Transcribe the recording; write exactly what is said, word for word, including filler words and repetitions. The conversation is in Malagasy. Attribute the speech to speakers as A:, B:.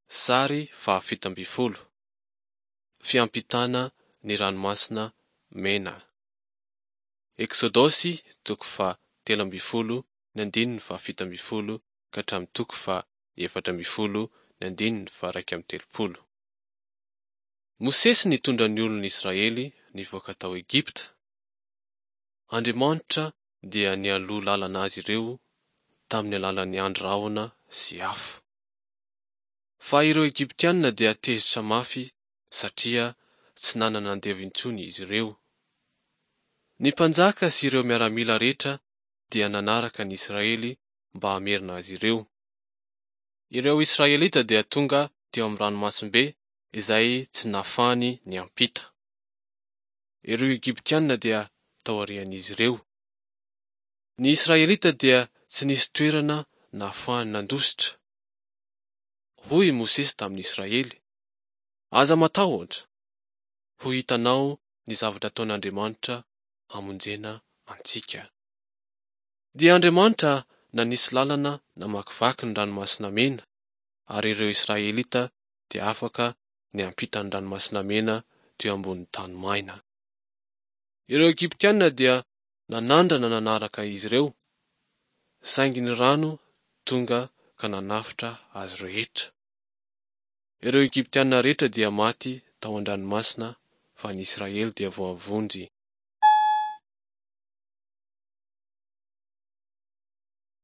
A: Sary fahafito amby folo. Fiampitana ny ranomasina mena. Eksodosy toko faha telo amby folo ny andininy fahafito amby folo ka hatramin'ny toko faha efatra amby folo ny andininy faha raika amby telopolo. Mosesy nitondra ny olon'ny Israely nivoaka tao Egipta. Andriamanitra dia nialoa lalana azy ireo tamin'ny alalan'ny andro rahona sy afo. Fa ireo Egyptianina dia tezitra mafy satria tsy nanana andevo intsony izy ireo. Ny mpanjaka sy ireo miaramila rehetra dia nanaraka ny Israely mba hamerina azy ireo. Ireo Israelita dia tonga teo amin'ny ranomasimbe izay tsy nahafahany niampita. Ireo Egyptianina dia tao aorian'izy ireo. Ny Israelita dia tsy nisy toerana nahafahany nandositra. Hoy Mosesy tamin'ny Israely: aza matahotra, ho hitanao ny zavatra ataon'Andriamanitra hamonjena antsika. Dia Andriamanitra nanisy lalana namakivaky ny ranomasina mena, ary ireo Israelita dia afaka niampita ny ranomasina mena teo ambonin'ny tany maina. Ireo Egyptianina dia nanandrana nanaraka izy ireo, saingy ny rano tonga ka nanafitra azy rehetra. Ireo Egyptianina rehetra dia maty tao an-dranomasina, fa ny Israely dia voavondry